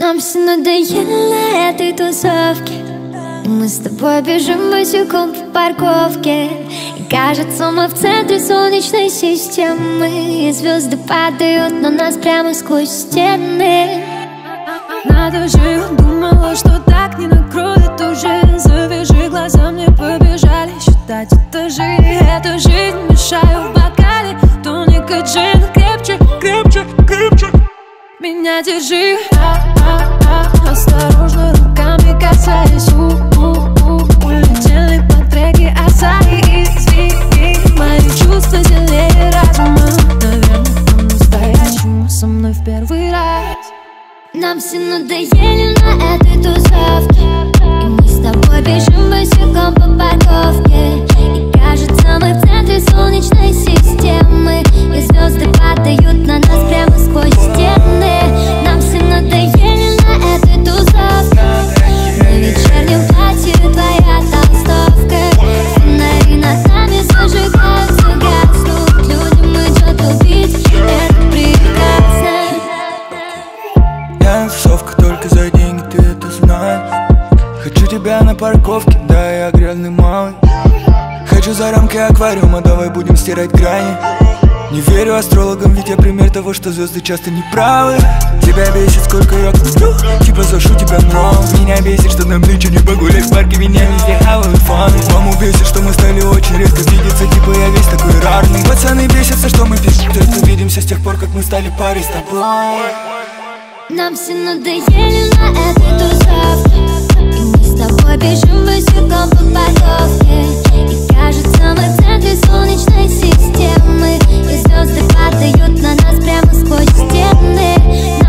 Нам все надоело на этой тусовке, и мы с тобой бежим босиком по парковке. И кажется, мы в центре солнечной системы, и звезды падают на нас прямо сквозь стены. Надо же, думала, что так не накроет уже. Завяжи глаза, мне побежали считать этажи. Эта жизнь мешаю в бокале тоника джин. Крепче, крепче, крепче меня держи. Осторожно, руками касаясь. Улетели по треке Асаи. Извини, мои чувства сильнее разума. Наверное, по-настоящему со мной в первый раз. Нам все надоели на этой тусовке, и мы с тобой бежим босиком по парковке. И кажется, мы в центре солнечной системы, и звезды падают на нас прямо сквозь стены. Нам все надоели на этой тусовке. На вечернем платье твоя толстовка. Фонари над нами зажигаются, гаснут. Людям идет убить, это прекрасно. Я на тусовках только за деньги, ты это знаешь. Хочу тебя на парковке, да, я грязный малый. Хочу за рамки аквариума, давай будем стирать грани. Не верю астрологам, ведь я пример того, что звезды часто не правы. Тебя бесит, сколько я сплю, типа зашу тебя много. Меня бесит, что нам нынче не погулять в парке, меня везде хавают фаны. Маму бесит, что мы стали очень редко видеться, типа я весь такой рарный. Пацаны бесятся, что мы пишем, только видимся с тех пор, как мы стали парой с тобой. Нам все надоели на этой тусовке, и мы с тобой бежим босиком по парковке. И кажется, мы в центре солнечной системы, и звезды падают на нас прямо сквозь стены.